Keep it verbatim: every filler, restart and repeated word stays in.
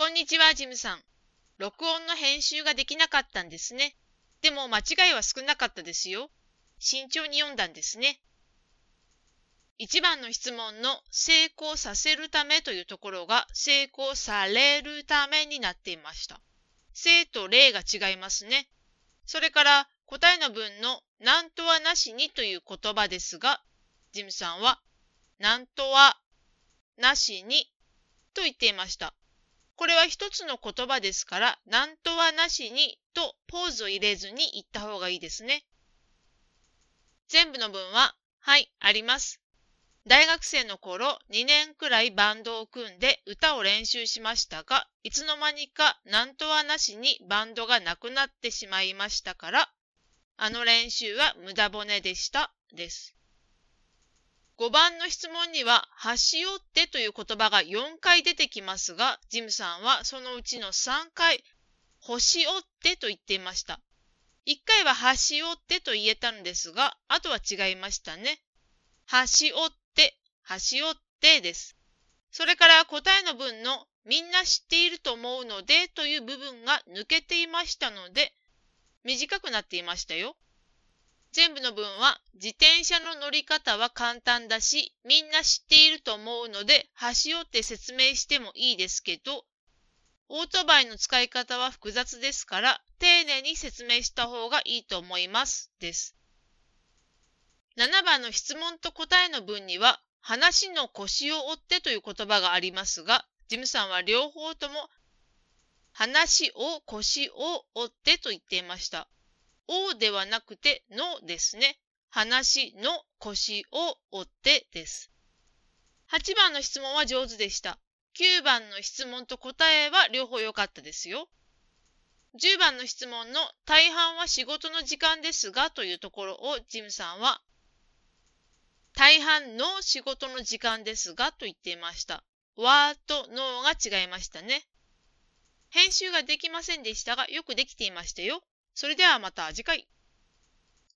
こんにちは、ジムさん。録音の編集ができなかったんですね。でも間違いは少なかったですよ。慎重に読んだんですね。いちばんの質問の成功させるためというところが成功されるためになっていました。正と例が違いますね。それから答えの文のなんとはなしにという言葉ですが、ジムさんはなんとはなしにと言っていました。これは一つの言葉ですから、なんとはなしにとポーズを入れずに言った方がいいですね。全部の文は、はい、あります。大学生の頃、にねんくらいバンドを組んで歌を練習しましたが、いつの間にかなんとはなしにバンドがなくなってしまいましたから、あの練習は無駄骨でした、です。ごばんの質問には、端折ってという言葉がよんかい出てきますが、ジムさんはそのうちのさんかい、星折ってと言っていました。いっかいは端折ってと言えたのですが、あとは違いましたね。端折って、端折ってです。それから答えの文のみんな知っていると思うのでという部分が抜けていましたので、短くなっていましたよ。全部の文は自転車の乗り方は簡単だし、みんな知っていると思うので、端折って説明してもいいですけど、オートバイの使い方は複雑ですから、丁寧に説明した方がいいと思います、です。ななばんの質問と答えの文には、話の腰を折ってという言葉がありますが、ジムさんは両方とも、話を腰を折ってと言っていました。おではなくてのですね。話の腰を折ってです。はちばんの質問は上手でした。きゅうばんの質問と答えは両方良かったですよ。じゅうばんの質問の大半は仕事の時間ですがというところをジムさんは大半の仕事の時間ですがと言っていました。わーとのが違いましたね。編集ができませんでしたがよくできていましたよ。それではまた次回。